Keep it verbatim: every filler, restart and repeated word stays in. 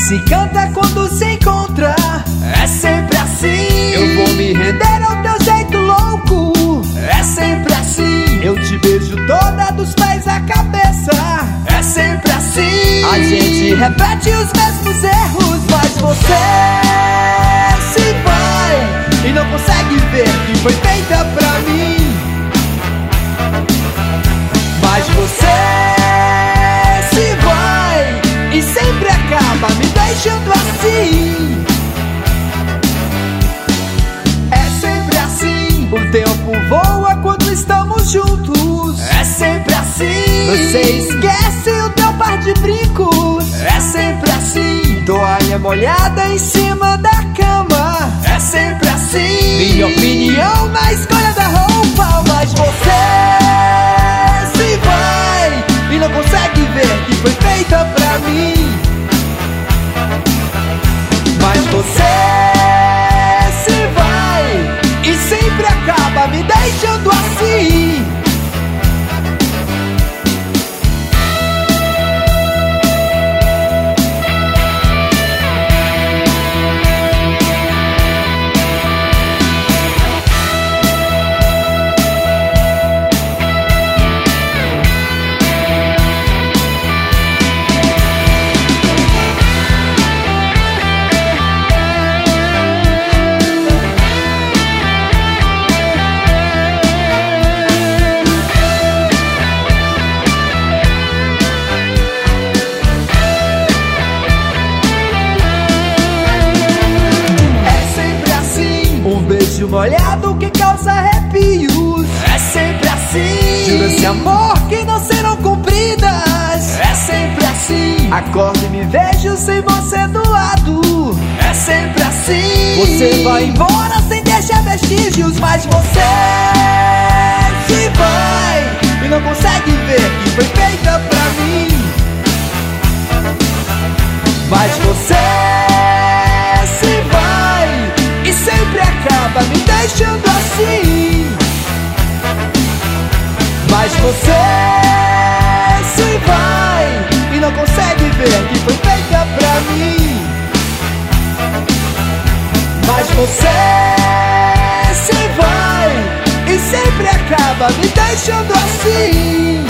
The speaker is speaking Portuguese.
se canta quando se encontra. É sempre assim. Eu vou me render ao teu jeito louco. É sempre assim. Eu te beijo toda dos pés à cabeça. É sempre assim. A gente repete os mesmos erros, mas você se vai e não consegue ver que foi feita pra mim. Mas você se vai e sempre acaba me deixando assim. É sempre assim. O tempo voa quando estamos juntos. É sempre assim. Você esquece o teu par de brincos. É sempre assim. Toalha molhada em cima da cama. É sempre assim. Minha opinião na escolha da roupa. Mas você se vai e não consegue ver que foi feita pra mim. Mas você se vai e sempre acaba me deixando assim. Beijo molhado que causa arrepios. É sempre assim. Juras de amor que não serão cumpridas. É sempre assim. Acordo e me vejo sem você do lado. É sempre assim. Você vai embora sem deixar vestígios. Mas você se vai e não consegue ver que foi feita pra mim. Mas você se vai e sempre acaba me deixando assim. Mas você se vai e não consegue ver que foi feita pra mim. Mas você se vai e sempre acaba me deixando assim.